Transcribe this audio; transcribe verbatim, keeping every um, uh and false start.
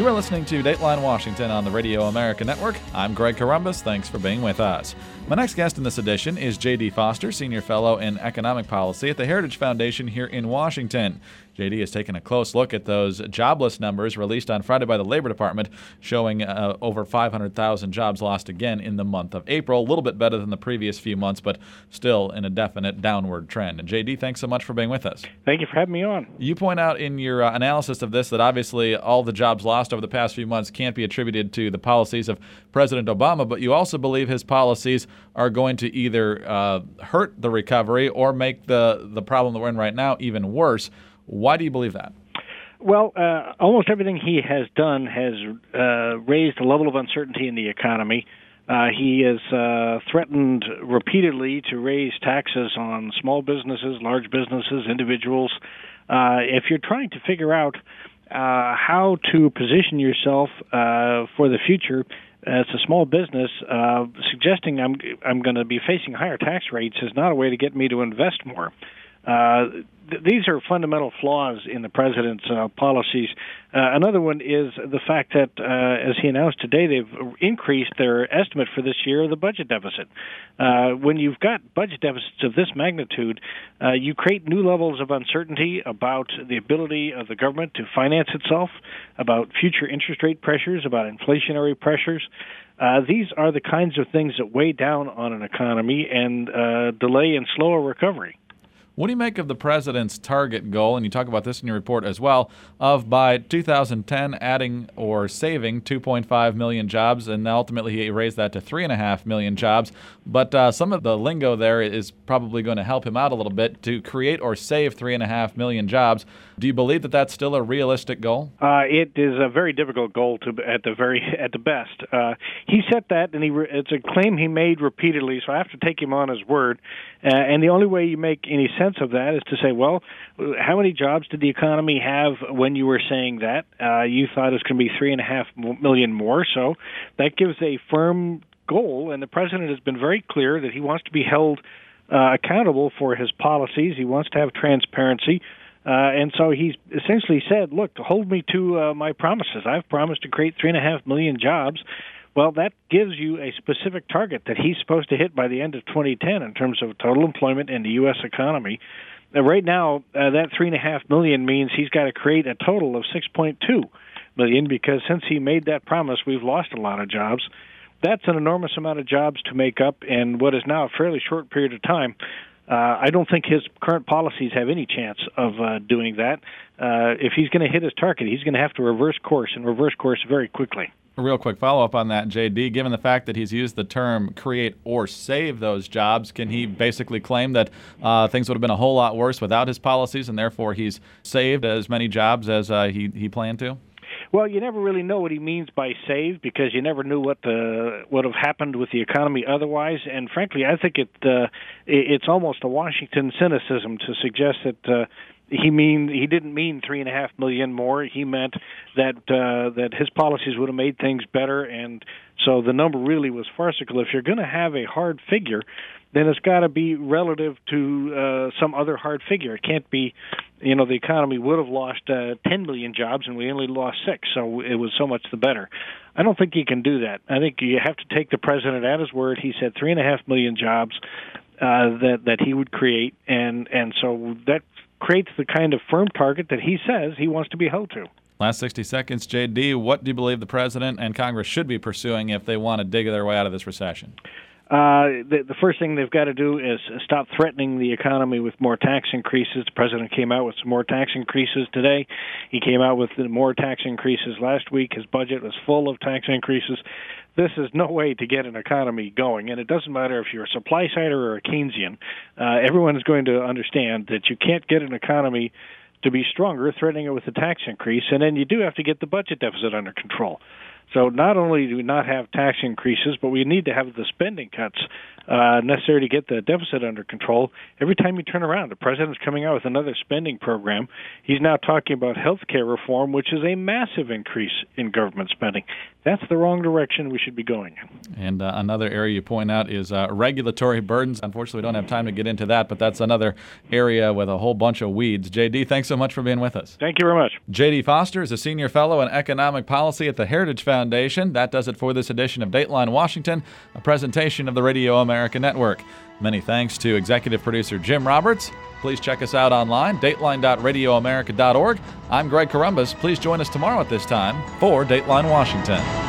You are listening to Dateline Washington on the Radio America Network. I'm Greg Corombos. Thanks for being with us. My next guest in this edition is J D Foster, Senior Fellow in Economic Policy at the Heritage Foundation here in Washington. J D has taken a close look at those jobless numbers released on Friday by the Labor Department, showing uh, over five hundred thousand jobs lost again in the month of April. A little bit better than the previous few months, but still in a definite downward trend. And J D, thanks so much for being with us. Thank you for having me on. You point out in your uh, analysis of this that obviously all the jobs lost over the past few months can't be attributed to the policies of President Obama, but you also believe his policies are going to either uh, hurt the recovery or make the, the problem that we're in right now even worse. Why do you believe that? Well, uh, almost everything he has done has uh, raised the level of uncertainty in the economy. Uh, he has uh, threatened repeatedly to raise taxes on small businesses, large businesses, individuals. Uh, if you're trying to figure out uh, how to position yourself uh, for the future as a small business, uh, suggesting I'm I'm going to be facing higher tax rates is not a way to get me to invest more. Uh, th- these are fundamental flaws in the president's uh, policies. Uh, another one is the fact that, uh, as he announced today, they've increased their estimate for this year of the budget deficit. Uh, when you've got budget deficits of this magnitude, uh, you create new levels of uncertainty about the ability of the government to finance itself, about future interest rate pressures, about inflationary pressures. Uh, these are the kinds of things that weigh down on an economy and uh, delay and slow a recovery. What do you make of the president's target goal, and you talk about this in your report as well, of by two thousand ten adding or saving two point five million jobs, and ultimately he raised that to three point five million jobs. But uh, some of the lingo there is probably going to help him out a little bit to create or save three point five million jobs. Do you believe that that's still a realistic goal? Uh, it is a very difficult goal to at the very at the best. Uh, he set that, and he re- it's a claim he made repeatedly, so I have to take him on his word. Uh, and the only way you make any sense of that is to say, well, how many jobs did the economy have when you were saying that? Uh, you thought it was going to be three and a half million more, so that gives a firm goal, and the president has been very clear that he wants to be held uh, accountable for his policies. He wants to have transparency. Uh, and so he's essentially said, look, hold me to uh, my promises. I've promised to create three and a half million jobs. Well, that gives you a specific target that he's supposed to hit by the end of twenty ten in terms of total employment in the U S economy. Uh, right now, uh, that three and a half million means he's got to create a total of six point two million, because since he made that promise, we've lost a lot of jobs. That's an enormous amount of jobs to make up in what is now a fairly short period of time. Uh, I don't think his current policies have any chance of uh, doing that. Uh, if he's going to hit his target, he's going to have to reverse course, and reverse course very quickly. A real quick follow-up on that, J D. Given the fact that he's used the term create or save those jobs, can he basically claim that uh, things would have been a whole lot worse without his policies, and therefore he's saved as many jobs as uh, he, he planned to? Well, you never really know what he means by save, because you never knew what the what have happened with the economy otherwise. And frankly, I think it uh, it's almost a Washington cynicism to suggest that uh, he mean he didn't mean three and a half million more. He meant that uh, that his policies would have made things better, and so the number really was farcical. If you're going to have a hard figure, then it's got to be relative to uh, some other hard figure. It can't be, you know, the economy would have lost uh, ten million jobs and we only lost six, so it was so much the better. I don't think you can do that. I think you have to take the president at his word. He said three and a half million jobs uh, that that he would create, and and so that creates the kind of firm target that he says he wants to be held to. Last sixty seconds, J D. What do you believe the president and Congress should be pursuing if they want to dig their way out of this recession? Uh, the, the first thing they've got to do is stop threatening the economy with more tax increases. The president came out with some more tax increases today. He came out with more tax increases last week. His budget was full of tax increases. This is no way to get an economy going, and it doesn't matter if you're a supply sider or a Keynesian. Uh, everyone is going to understand that you can't get an economy to be stronger threatening it with a tax increase, and then you do have to get the budget deficit under control. So not only do we not have tax increases, but we need to have the spending cuts uh, necessary to get the deficit under control. Every time you turn around, the president's coming out with another spending program. He's now talking about health care reform, which is a massive increase in government spending. That's the wrong direction we should be going in. And uh, another area you point out is uh, regulatory burdens. Unfortunately, we don't have time to get into that, but that's another area with a whole bunch of weeds. J D, thanks so much for being with us. Thank you very much. J D Foster is a senior fellow in economic policy at the Heritage Foundation. That does it for this edition of Dateline Washington, a presentation of the Radio America Network. Many thanks to executive producer Jim Roberts. Please check us out online, dateline dot radio america dot org. I'm Greg Corombos. Please join us tomorrow at this time for Dateline Washington.